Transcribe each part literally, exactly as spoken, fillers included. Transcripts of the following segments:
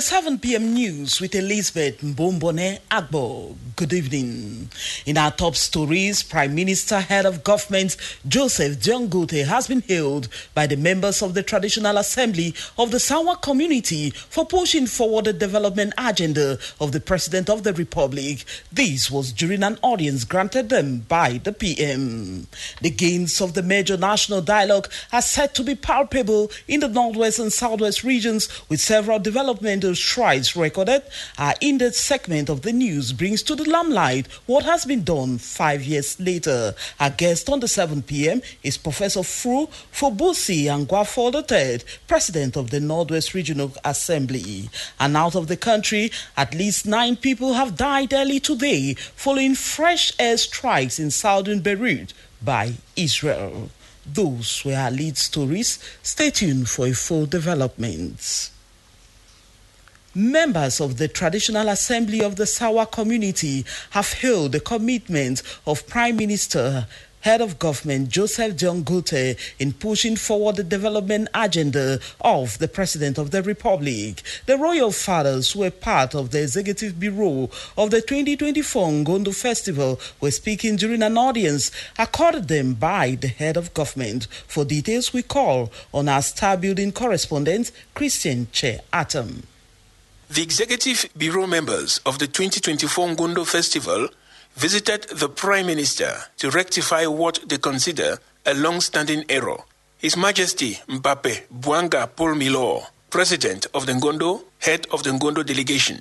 The seven p.m. news with Elizabeth Mbombone Agbo. Good evening. In our top stories, Prime Minister, Head of Government Joseph Diongote has been hailed by the members of the Traditional Assembly of the Sawa community for pushing forward the development agenda of the President of the Republic. This was during an audience granted them by the P M. The gains of the major national dialogue are said to be palpable in the Northwest and Southwest regions, with several developmental strides recorded. Our in-depth segment of the news brings to the limelight what has been done five years later. Our guest on the seven p.m. is Professor Fru Fobusi Angwafo the third, President of the Northwest Regional Assembly. And out of the country, at least nine people have died early today following fresh air strikes in southern Beirut by Israel. Those were our lead stories. Stay tuned for a full development. Members of the Traditional Assembly of the Sawa community have hailed the commitment of Prime Minister, Head of Government Joseph Diongote in pushing forward the development agenda of the President of the Republic. The royal fathers, who were part of the Executive Bureau of the twenty twenty-four Ngondo Festival, were speaking during an audience accorded them by the Head of Government. For details, we call on our Star Building correspondent, Christian Che Atom. The Executive Bureau members of the twenty twenty-four Ngondo Festival visited the Prime Minister to rectify what they consider a long-standing error. His Majesty Mbappe Bouanga Paul Milor, President of the Ngondo, Head of the Ngondo Delegation.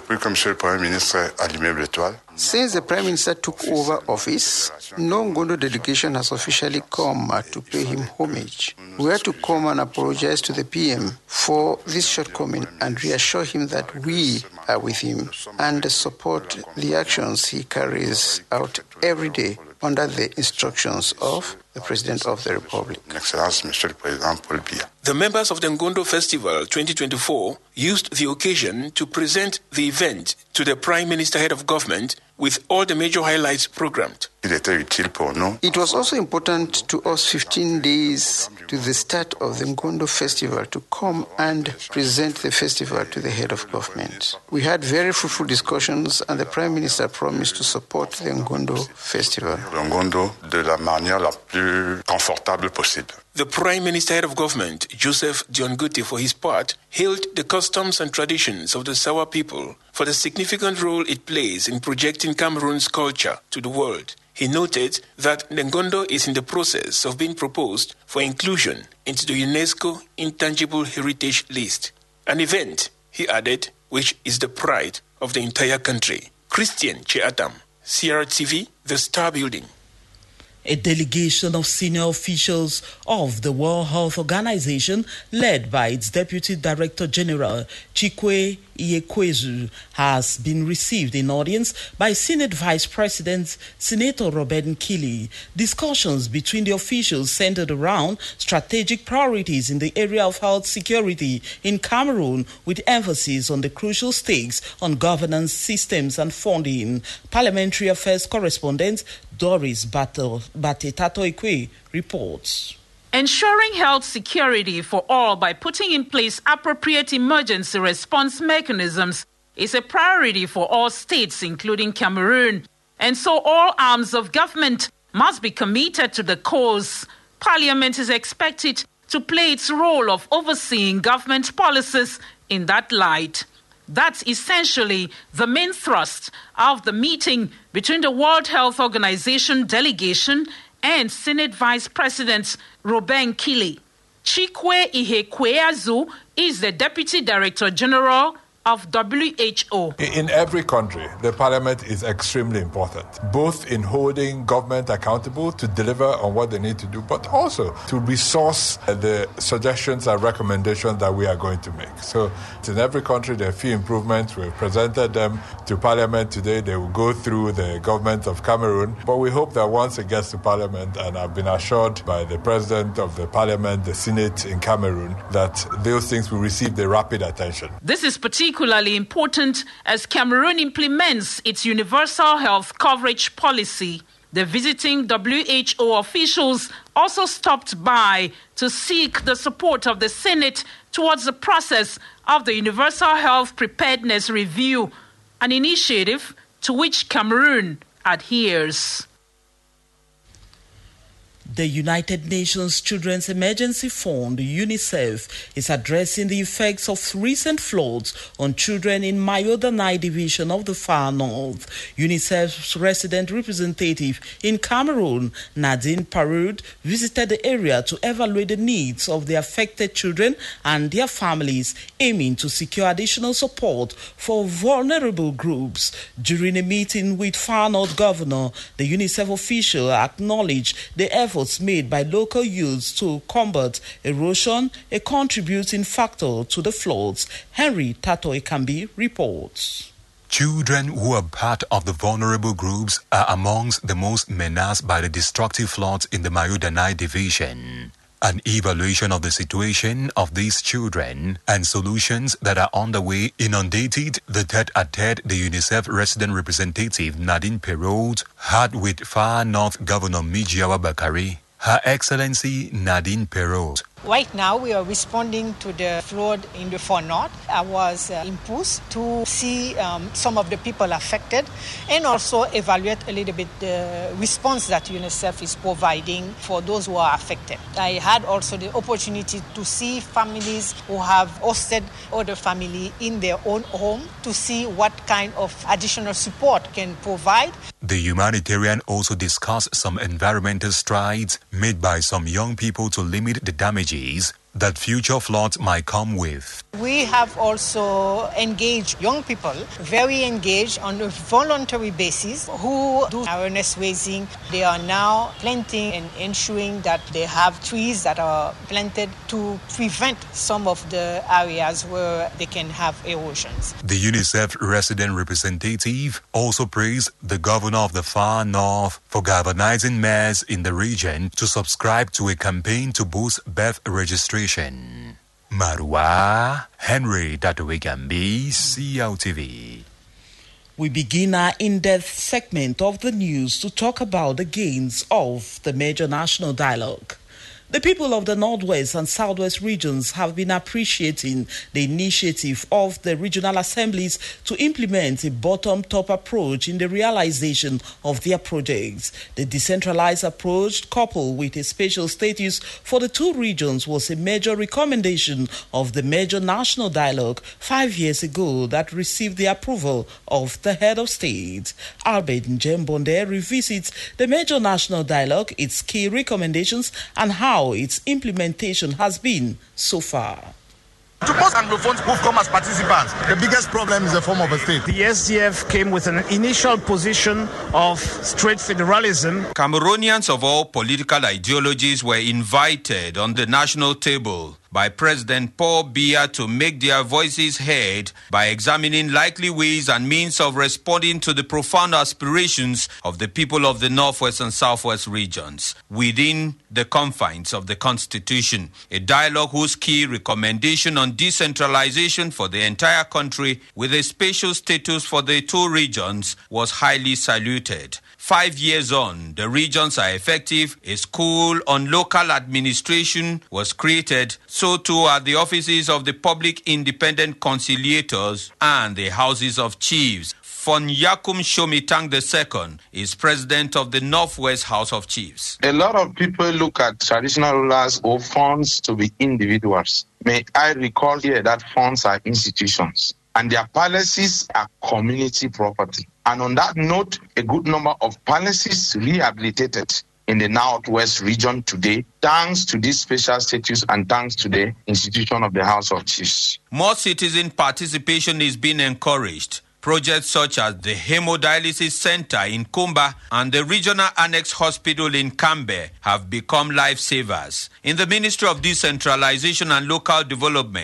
Since the Prime Minister took over office, no Ngondo delegation has officially come to pay him homage. We had to come and apologize to the P M for this shortcoming and reassure him that we are with him and support the actions he carries out every day under the instructions of the President of the Republic. The members of the Ngondo Festival twenty twenty-four used the occasion to present the event to the Prime Minister, Head of Government, with all the major highlights programmed. It was also important to us fifteen days to the start of the Ngondo Festival to come and present the festival to the Head of Government. We had very fruitful discussions and the Prime Minister promised to support the Ngondo Festival. The Prime Minister, Head of Government, Joseph Diongote, for his part, hailed the customs and traditions of the Sawa people for the significant role it plays in projecting Cameroon's culture to the world. He noted that Ngondo is in the process of being proposed for inclusion into the UNESCO Intangible Heritage List, an event, he added, which is the pride of the entire country. Christian Cheatam, C R T V, The Star Building. A delegation of senior officials of the World Health Organization, led by its Deputy Director General, Chikwe Iyekwezu, has been received in audience by Senate Vice President Senator Robert Nkili. Discussions between the officials centered around strategic priorities in the area of health security in Cameroon, with emphasis on the crucial stakes on governance systems and funding. Parliamentary Affairs correspondent Doris Batetato-Ekwe reports. Ensuring health security for all by putting in place appropriate emergency response mechanisms is a priority for all states, including Cameroon. And so all arms of government must be committed to the cause. Parliament is expected to play its role of overseeing government policies in that light. That's essentially the main thrust of the meeting between the World Health Organization delegation and Senate Vice President Robert Nkili. Chikwe Iyekwezu is the Deputy Director General of W H O. In every country, the parliament is extremely important, both in holding government accountable to deliver on what they need to do, but also to resource the suggestions and recommendations that we are going to make. So in every country, there are a few improvements. We've presented them to parliament today. They will go through the government of Cameroon. But we hope that once it gets to parliament, and I've been assured by the president of the parliament, the Senate in Cameroon, that those things will receive the rapid attention. This is particularly particularly important as Cameroon implements its universal health coverage policy. The visiting W H O officials also stopped by to seek the support of the Senate towards the process of the Universal Health Preparedness Review, an initiative to which Cameroon adheres. The United Nations Children's Emergency Fund, UNICEF, is addressing the effects of recent floods on children in Mayo-Danai division of the Far North. UNICEF's resident representative in Cameroon, Nadine Parud, visited the area to evaluate the needs of the affected children and their families, aiming to secure additional support for vulnerable groups. During a meeting with Far North Governor, the UNICEF official acknowledged the efforts made by local youths to combat erosion, a contributing factor to the floods. Henry Tato Ekambi reports. Children who are part of the vulnerable groups are amongst the most menaced by the destructive floods in the Mayo-Danai division. An evaluation of the situation of these children and solutions that are underway inundated the tete-a-tete the UNICEF resident representative Nadine Parud had with Far North Governor Mijiawa Bakari. Her Excellency Nadine Parud. Right now, we are responding to the flood in the Far North. I was uh, impulsed to see um, some of the people affected and also evaluate a little bit the response that UNICEF is providing for those who are affected. I had also the opportunity to see families who have hosted other family in their own home to see what kind of additional support can provide. The humanitarian also discussed some environmental strides made by some young people to limit the damages that future floods might come with. We have also engaged young people, very engaged on a voluntary basis, who do awareness raising. They are now planting and ensuring that they have trees that are planted to prevent some of the areas where they can have erosions. The UNICEF resident representative also praised the governor of the Far North for galvanizing mayors in the region to subscribe to a campaign to boost birth registration. Marwa Henry Tatowegambi, C L T V. We begin our in-depth segment of the news to talk about the gains of the major national dialogue. The people of the Northwest and Southwest regions have been appreciating the initiative of the regional assemblies to implement a bottom-top approach in the realization of their projects. The decentralized approach, coupled with a special status for the two regions, was a major recommendation of the major national dialogue five years ago that received the approval of the head of state. Albert Njembonde revisits the major national dialogue, its key recommendations, and how its implementation has been so far. To most Anglophones who've come as participants, the biggest problem is the form of a state. The S D F came with an initial position of straight federalism. Cameroonians of all political ideologies were invited on the national table by President Paul Biya to make their voices heard by examining likely ways and means of responding to the profound aspirations of the people of the Northwest and Southwest regions within the confines of the Constitution. A dialogue whose key recommendation on decentralization for the entire country with a special status for the two regions was highly saluted. Five years on, the regions are effective. A school on local administration was created. So too are the offices of the public independent conciliators and the houses of chiefs. Fon Yakum Shomitang the Second is president of the Northwest House of Chiefs. A lot of people look at traditional rulers or funds to be individuals. May I recall here that funds are institutions and their palaces are community property. And on that note, a good number of palaces rehabilitated in the Northwest region today, thanks to this special status and thanks to the institution of the House of Chiefs. More citizen participation is being encouraged. Projects such as the Hemodialysis Center in Kumba and the Regional Annex Hospital in Cambe have become lifesavers. In the Ministry of Decentralization and Local Development,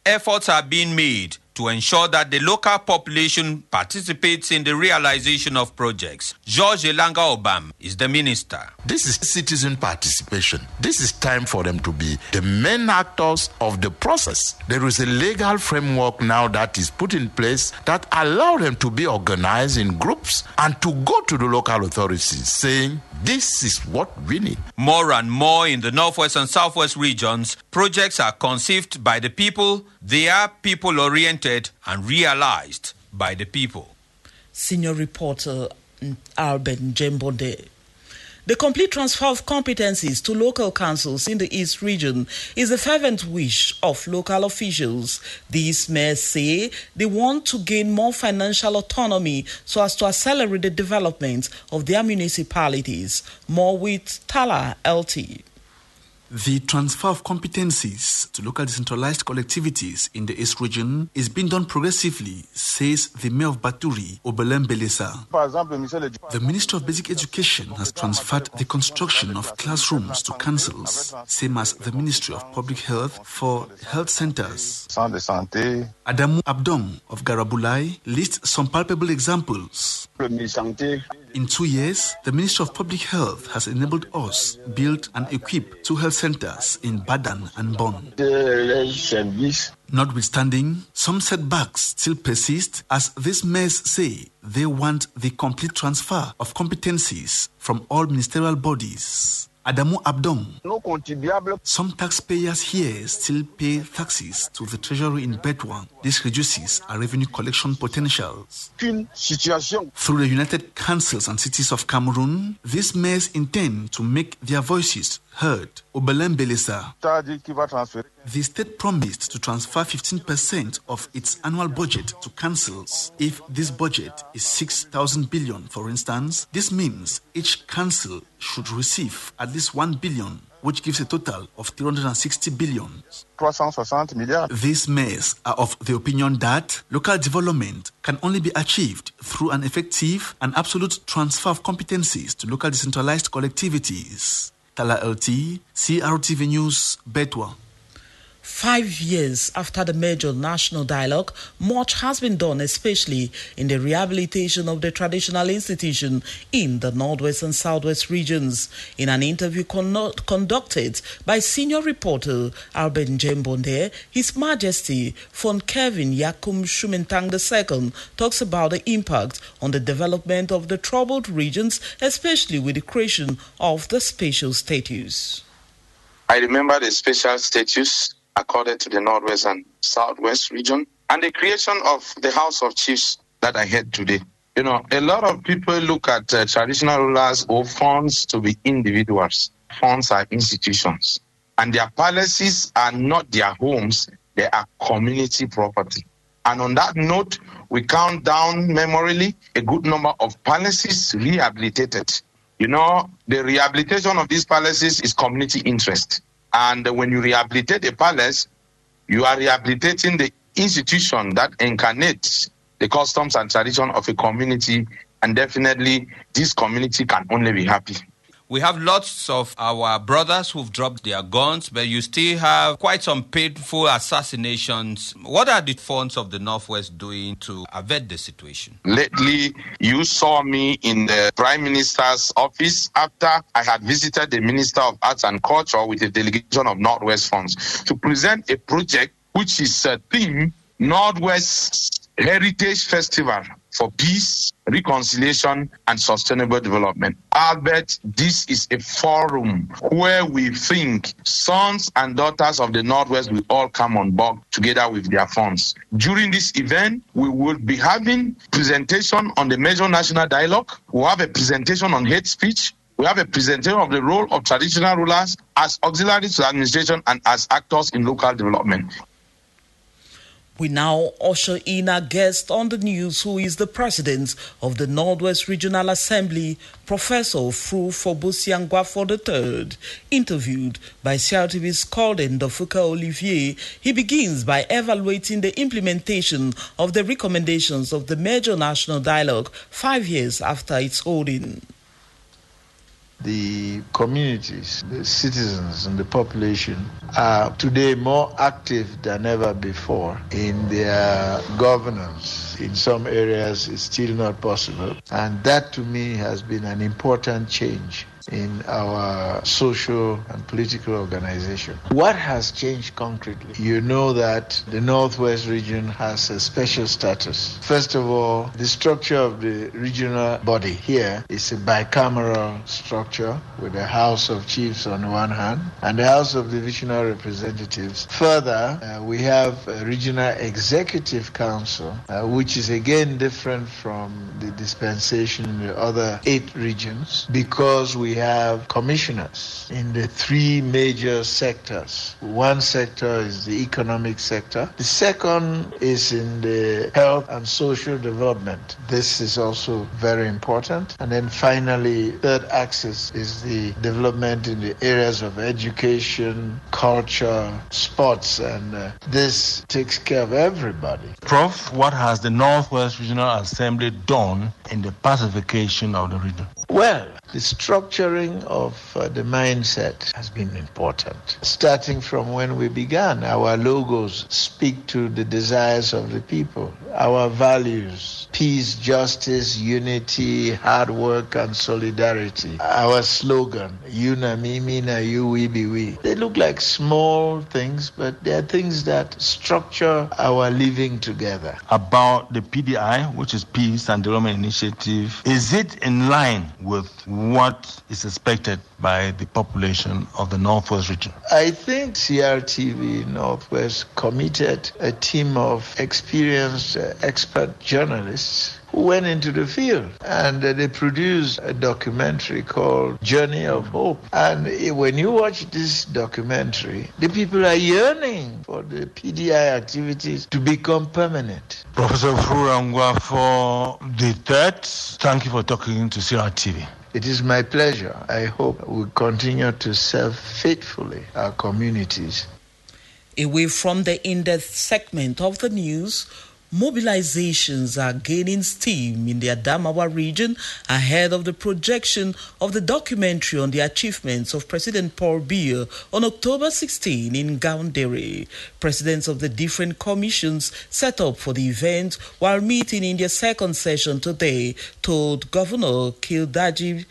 efforts are being made to ensure that the local population participates in the realization of projects. George Elanga Obam is the minister. This is citizen participation. This is time for them to be the main actors of the process. There is a legal framework now that is put in place that allow them to be organized in groups and to go to the local authorities saying, this is what we need. More and more in the Northwest and Southwest regions, projects are conceived by the people, they are people-oriented and realized by the people. Senior reporter Albert Njembonde. The complete transfer of competencies to local councils in the East region is a fervent wish of local officials. These mayors say they want to gain more financial autonomy so as to accelerate the development of their municipalities. More with Tala L T. The transfer of competencies to local decentralized collectivities in the East region is being done progressively, says the Mayor of Baturi, Obelem Belesa. The Ministry of Basic Education has transferred the construction of classrooms to councils, same as the Ministry of Public Health for health centers. Adamu Abdom of Garabulai lists some palpable examples. In two years, the Ministry of Public Health has enabled us build and equip two health centers in Badan and Bon. Notwithstanding, some setbacks still persist as these mayors say they want the complete transfer of competencies from all ministerial bodies. Adamu Abdom. Some taxpayers here still pay taxes to the treasury in Betwa. This reduces our revenue collection potentials. Through the United Councils and Cities of Cameroon, these mayors intend to make their voices heard. Obelem Belesa. The state promised to transfer fifteen percent of its annual budget to councils. If this budget is six thousand billion, for instance, this means each council should receive at least one billion, which gives a total of three hundred sixty billion. These mayors are of the opinion that local development can only be achieved through an effective and absolute transfer of competencies to local decentralized collectivities. Tala L T, C R T V News, Betwa. Five years after the major national dialogue, much has been done, especially in the rehabilitation of the traditional institution in the Northwest and Southwest regions. In an interview con- conducted by senior reporter Albert Njembonde, His Majesty Von Kevin Yakum Shumentang the Second talks about the impact on the development of the troubled regions, especially with the creation of the special status. I remember the special status accorded to the Northwest and Southwest region, and the creation of the House of Chiefs that I had today. You know, a lot of people look at uh, traditional rulers or funds to be individuals. Funds are institutions, and their palaces are not their homes, they are community property. And on that note, we count down memorially a good number of palaces rehabilitated. You know, the rehabilitation of these palaces is community interest. And when you rehabilitate a palace, you are rehabilitating the institution that incarnates the customs and tradition of a community. And definitely, this community can only be happy. We have lots of our brothers who've dropped their guns, but you still have quite some painful assassinations. What are the funds of the Northwest doing to avert the situation? Lately, you saw me in the Prime Minister's office after I had visited the Minister of Arts and Culture with a delegation of Northwest funds to present a project which is a theme, Northwest Heritage Festival for Peace, Reconciliation, and Sustainable Development. Albert, this is a forum where we think sons and daughters of the Northwest will all come on board together with their funds. During this event, we will be having presentation on the major national dialogue. We'll have a presentation on hate speech. We have a presentation of the role of traditional rulers as auxiliaries to the administration and as actors in local development. We now usher in our guest on the news, who is the president of the Northwest Regional Assembly, Professor Fru Fobusiangwafo the third. Interviewed by C R T V's Colden Dofuka Olivier, he begins by evaluating the implementation of the recommendations of the major national dialogue five years after its holding. The communities, the citizens and the population are today more active than ever before in their governance. In some areas, it's still not possible. And that, to me, has been an important change in our social and political organization. What has changed concretely? You know that the Northwest region has a special status. First of all, the structure of the regional body here is a bicameral structure with the House of Chiefs on one hand and the House of Divisional Representatives. Further, uh, we have a regional executive council, uh, which is again different from the dispensation in the other eight regions because we have commissioners in the three major sectors. One sector is the economic sector. The second is in the health and social development. This is also very important. And then finally, third axis is the development in the areas of education, culture, sports, and uh, this takes care of everybody. Prof, what has the Northwest Regional Assembly done in the pacification of the region? Well, the structuring of uh, the mindset has been important. Starting from when we began, our logos speak to the desires of the people, our values, peace, justice, unity, hard work, and solidarity. Our slogan, you na me, me na you, we be we. They look like small things, but they are things that structure our living together. About the P D I, which is Peace and Development Initiative, is it in line with what is expected by the population of the Northwest region? I think C R T V Northwest committed a team of experienced uh, expert journalists who went into the field and uh, they produced a documentary called Journey of Hope. And uh, when you watch this documentary, the people are yearning for the P D I activities to become permanent. Professor Furangwa, for the third, thank you for talking to C R T V. It is my pleasure. I hope we continue to serve faithfully our communities. Away from the in-depth segment of the news, mobilizations are gaining steam in the Adamawa region ahead of the projection of the documentary on the achievements of President Paul Biya on October sixteenth in Gaundere. Presidents of the different commissions set up for the event while meeting in their second session today told Governor Kildaji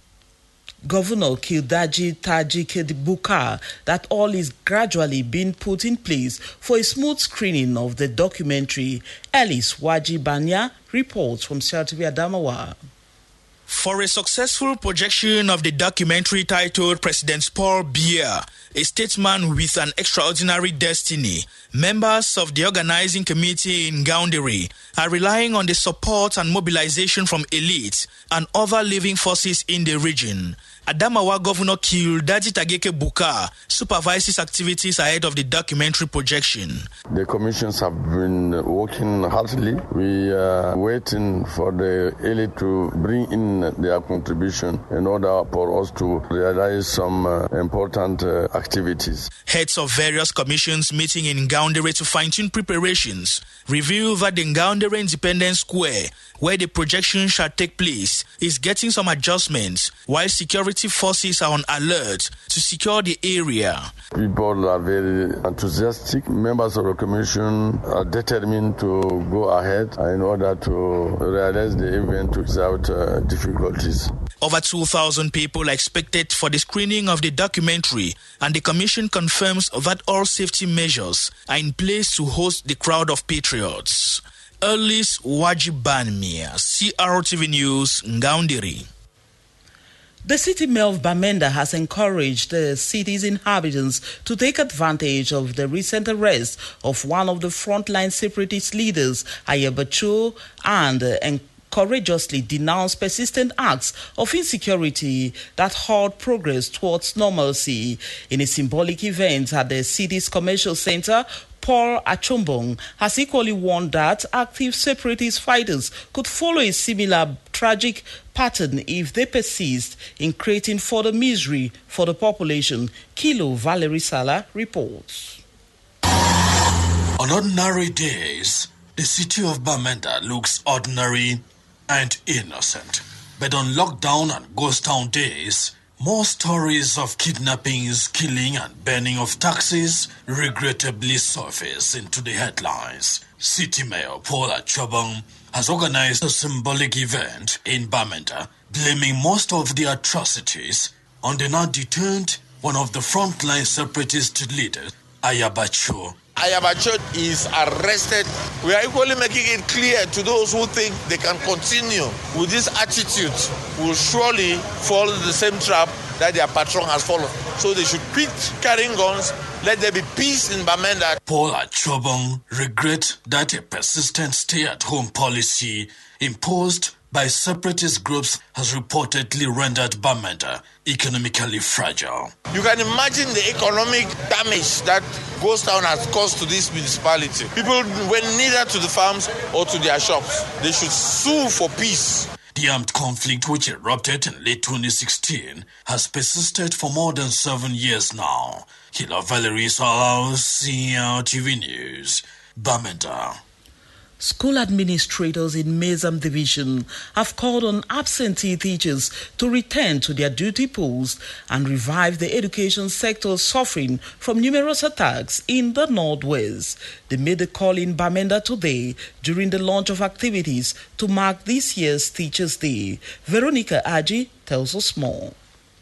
Governor Kildaji Taji Kedibuka that all is gradually being put in place for a smooth screening of the documentary. Alice Wajibanya reports from C R T V Adamawa. For a successful projection of the documentary titled President Paul Biya, a statesman with an extraordinary destiny, members of the organizing committee in Gaundere are relying on the support and mobilization from elites and other living forces in the region. Adamawa Governor Kildaji Tageke Buka supervises activities ahead of the documentary projection. The commissions have been working heartily. We are waiting for the elite to bring in their contribution in order for us to realize some uh, important uh, activities. Heads of various commissions meeting in Gaundere to fine-tune preparations reveal that the Gaundere Independence Square, where the projection shall take place, is getting some adjustments, while security forces are on alert to secure the area. People are very enthusiastic. Members of the commission are determined to go ahead in order to realize the event without uh, difficulties. Over two thousand people are expected for the screening of the documentary, and the commission confirms that all safety measures are in place to host the crowd of patriots. Alice Wajibanmia, C R T V News, Ngaundiri. The city mayor of Bamenda has encouraged the city's inhabitants to take advantage of the recent arrest of one of the frontline separatist leaders, Ayabacho, and uh, courageously denounced persistent acts of insecurity that halt progress towards normalcy. In a symbolic event at the city's commercial center, Paul Achombong has equally warned that active separatist fighters could follow a similar tragic pattern if they persist in creating further misery for the population. Kilo Valerie Sala reports. On ordinary days, the city of Bamenda looks ordinary and innocent. But on lockdown and ghost town days, more stories of kidnappings, killing and burning of taxis regrettably surface into the headlines. City Mayor Paul Achobong has organized a symbolic event in Bamenda, blaming most of the atrocities on the now detained one of the frontline separatist leaders, Ayabacho. Ayabacho is arrested. We are equally making it clear to those who think they can continue with this attitude, will surely fall into the same trap that their patron has fallen. So they should quit carrying guns. Let there be peace in Bamenda. Paul Achobong regret that a persistent stay-at-home policy imposed by separatist groups has reportedly rendered Bamenda economically fragile. You can imagine the economic damage that Ghost Town has caused to this municipality. People went neither to the farms or to their shops. They should sue for peace. The armed conflict, which erupted in late twenty sixteen, has persisted for more than seven years now. Hila Valerie Salau, C L T V News, Bamenda. School administrators in Mezam Division have called on absentee teachers to return to their duty posts and revive the education sector suffering from numerous attacks in the Northwest. They made the call in Bamenda today during the launch of activities to mark this year's Teachers' Day. Veronica Aji tells us more.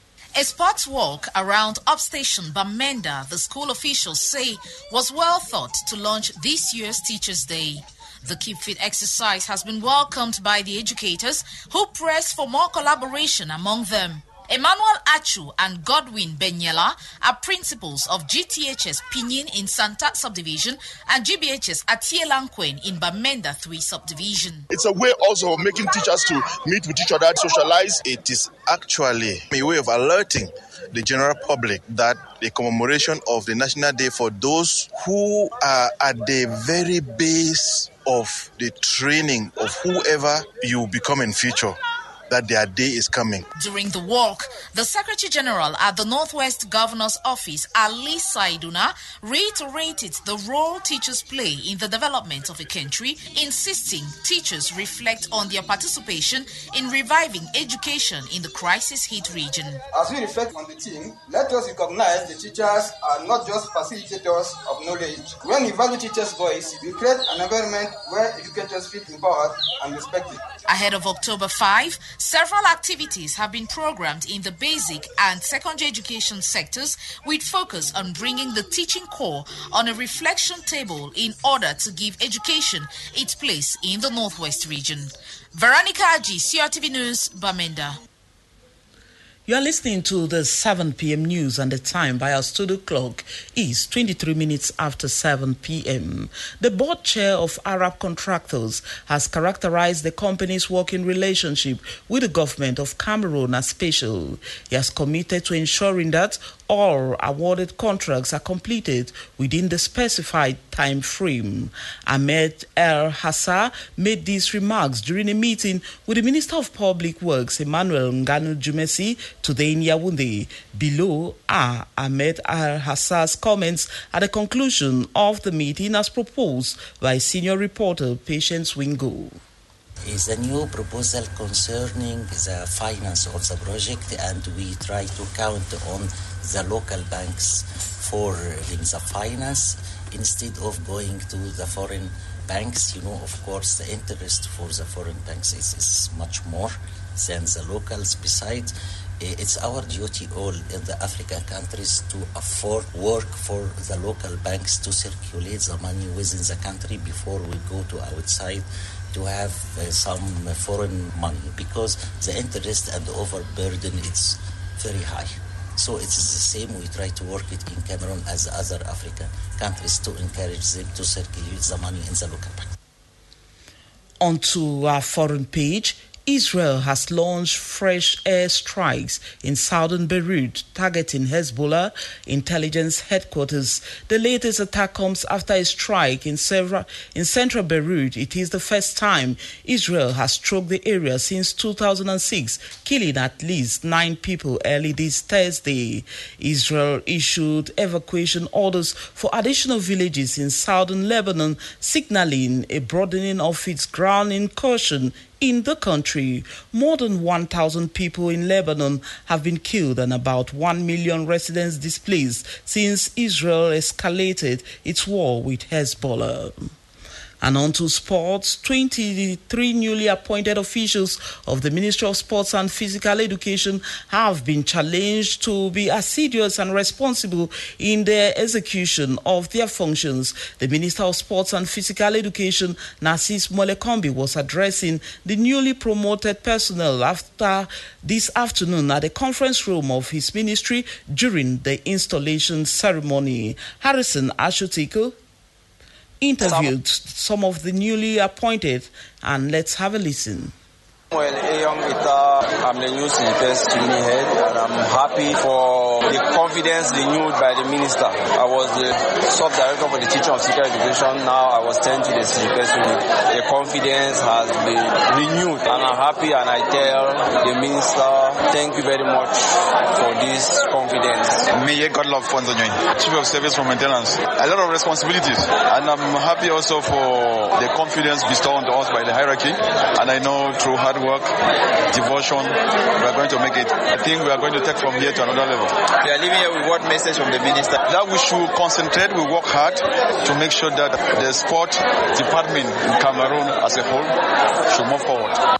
A sports walk around upstation Bamenda, the school officials say, was well thought to launch this year's Teachers' Day. The Keep Fit exercise has been welcomed by the educators who pressed for more collaboration among them. Emmanuel Achu and Godwin Benyela are principals of G T H S Pinyin in Santa Subdivision and G B H S Atielanquen in Bamenda three Subdivision. It's a way also of making teachers to meet with each other, socialize. It is actually a way of alerting the general public that the commemoration of the National Day for those who are at the very base of the training of whoever you become in future, that their day is coming. During the walk, the Secretary General at the Northwest Governor's Office, Ali Saiduna, reiterated the role teachers play in the development of a country, insisting teachers reflect on their participation in reviving education in the crisis-hit region. As we reflect on the theme, let us recognize the teachers are not just facilitators of knowledge. When we value teachers' voice, we create an environment where educators feel empowered and respected. Ahead of October fifth, several activities have been programmed in the basic and secondary education sectors with focus on bringing the teaching core on a reflection table in order to give education its place in the Northwest region. Veronica Aji, C R T V News, Bamenda. You are listening to the seven p.m. news, and the time by our studio clock is twenty-three minutes after seven p.m. The board chair of Arab Contractors has characterized the company's working relationship with the government of Cameroon as special. He has committed to ensuring that all awarded contracts are completed within the specified time frame. Ahmed El Hassa made these remarks during a meeting with the Minister of Public Works, Emmanuel Nganu Jumesi, today in Yaoundé. Below are Ahmed El Hassa's comments at the conclusion of the meeting as proposed by senior reporter Patience Wingo. Is a new proposal concerning the finance of the project, and we try to count on the local banks for the finance instead of going to the foreign banks. You know, of course, the interest for the foreign banks is, is much more than the locals. Besides, it's our duty all in the African countries to afford work for the local banks to circulate the money within the country before we go to outside to have uh, some foreign money, because the interest and the overburden is very high. So it's the same. We try to work it in Cameroon as other African countries to encourage them to circulate the money in the local bank. On to our foreign page. Israel has launched fresh air strikes in southern Beirut, targeting Hezbollah intelligence headquarters. The latest attack comes after a strike in, several, in central Beirut. It is the first time Israel has struck the area since two thousand six, killing at least nine people early this Thursday. Israel issued evacuation orders for additional villages in southern Lebanon, signaling a broadening of its ground incursion in the country. More than one thousand people in Lebanon have been killed and about one million residents displaced since Israel escalated its war with Hezbollah. And on to sports, twenty-three newly appointed officials of the Ministry of Sports and Physical Education have been challenged to be assiduous and responsible in their execution of their functions. The Minister of Sports and Physical Education, Narcis Molekombi, was addressing the newly promoted personnel after this afternoon at the conference room of his ministry during the installation ceremony. Harrison Ashotiko interviewed some of the newly appointed, and let's have a listen. Well, Eyong Ita, I'm the new C P S training head, and I'm happy for the confidence renewed by the minister. I was the sub-director for the teaching of physical education. Now I was sent to the C P S unit. The confidence has been renewed, and I'm happy, and I tell the minister, thank you very much for this confidence. Me, God love Fonzonyoy, Chief of Service for Maintenance. A lot of responsibilities, and I'm happy also for the confidence bestowed on us by the hierarchy, and I know through hard work, devotion, we are going to make it. I think we are going to take from here to another level. We are leaving here with what message from the minister? That we should concentrate, we work hard to make sure that the sport department in Cameroon as a whole should move forward.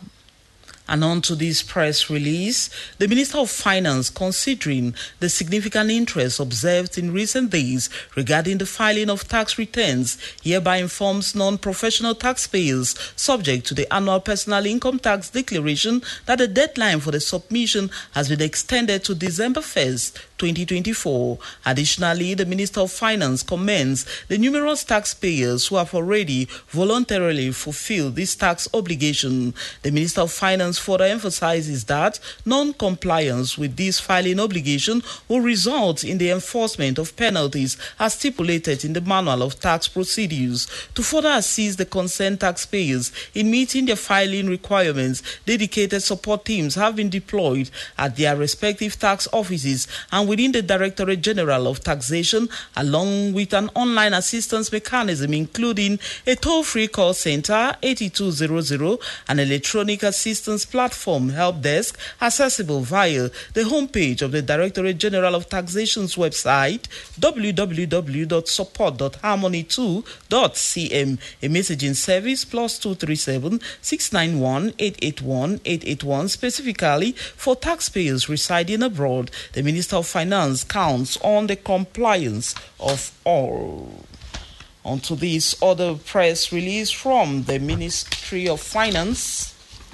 And on to this press release, the Minister of Finance, considering the significant interest observed in recent days regarding the filing of tax returns, hereby informs non-professional taxpayers subject to the annual personal income tax declaration that the deadline for the submission has been extended to December first, twenty twenty-four. Additionally, the Minister of Finance commends the numerous taxpayers who have already voluntarily fulfilled this tax obligation. The Minister of Finance further emphasizes that non-compliance with this filing obligation will result in the enforcement of penalties as stipulated in the Manual of Tax Procedures. To further assist the concerned taxpayers in meeting their filing requirements, dedicated support teams have been deployed at their respective tax offices and within the Directorate General of Taxation, along with an online assistance mechanism including a toll-free call center eighty-two hundred, an electronic assistance platform help desk accessible via the homepage of the Directorate General of Taxation's website w w w dot support dot harmony two dot c m. A messaging service plus two three seven, six nine one, eight eight one, eight eight one specifically for taxpayers residing abroad. The Minister of Finance counts on the compliance of all. On to this other press release from the Ministry of Finance.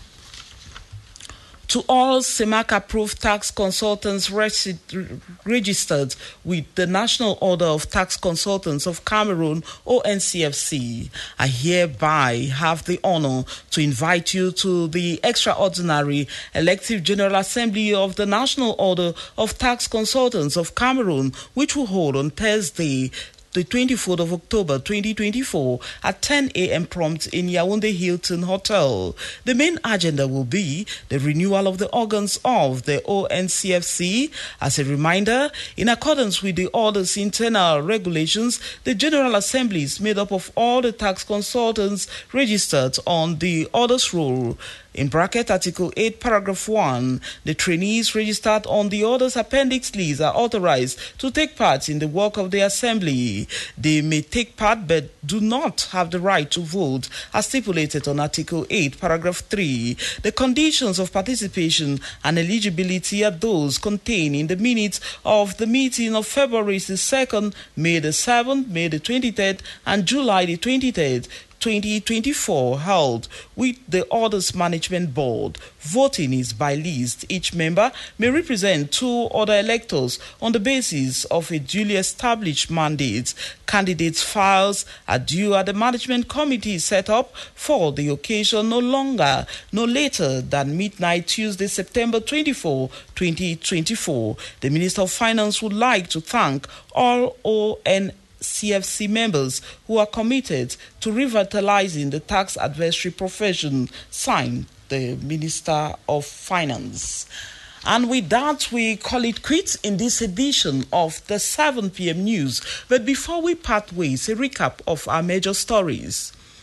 To all CEMAC-approved tax consultants resi- registered with the National Order of Tax Consultants of Cameroon, O N C F C, I hereby have the honor to invite you to the extraordinary elective General Assembly of the National Order of Tax Consultants of Cameroon, which will hold on Thursday, the twenty-fourth of October twenty twenty-four at ten a.m. prompt in Yaoundé Hilton Hotel. The main agenda will be the renewal of the organs of the O N C F C. As a reminder, in accordance with the order's internal regulations, the General Assembly is made up of all the tax consultants registered on the order's roll. In bracket Article eight, Paragraph one, the trainees registered on the order's appendix list are authorized to take part in the work of the Assembly. They may take part but do not have the right to vote as stipulated on Article eight, Paragraph three. The conditions of participation and eligibility are those contained in the minutes of the meeting of February the second, May the seventh, May the twenty-third, and July the twenty-third, twenty twenty-four, held with the Orders Management Board. Voting is by list. Each member may represent two other electors on the basis of a duly established mandate. Candidates' files are due at the Management Committee set up for the occasion no longer, no later than midnight Tuesday, September twenty-fourth, twenty twenty-four. The Minister of Finance would like to thank all O N C F C members who are committed to revitalizing the tax advisory profession. Signed, the Minister of Finance. And with that, we call it quits in this edition of the seven p.m. news. But before we part ways, a recap of our major stories.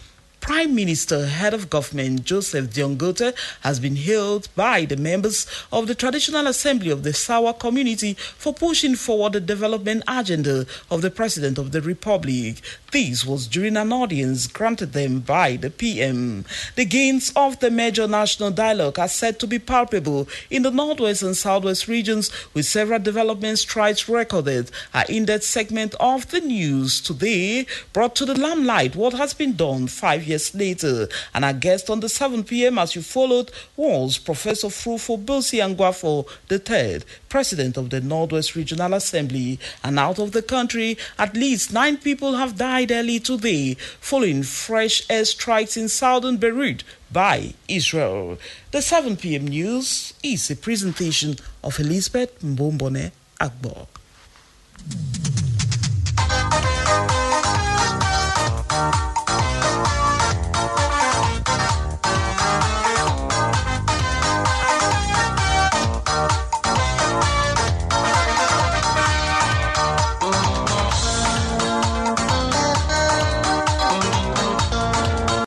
Prime Minister, head of government, Joseph Diongote, has been hailed by the members of the Traditional Assembly of the Sawa community for pushing forward the development agenda of the President of the Republic. This was during an audience granted them by the P M. The gains of the major national dialogue are said to be palpable in the Northwest and Southwest regions, with several development strides recorded. Our in-depth segment of the news today brought to the limelight what has been done five years later. And our guest on the seven p.m. as you followed was Professor Frufo Bosi Angwafo the third, President of the Northwest Regional Assembly. And out of the country, at least nine people have died early today following fresh airstrikes in southern Beirut by Israel. The seven p.m. news is a presentation of Elizabeth Mbombone Agbo.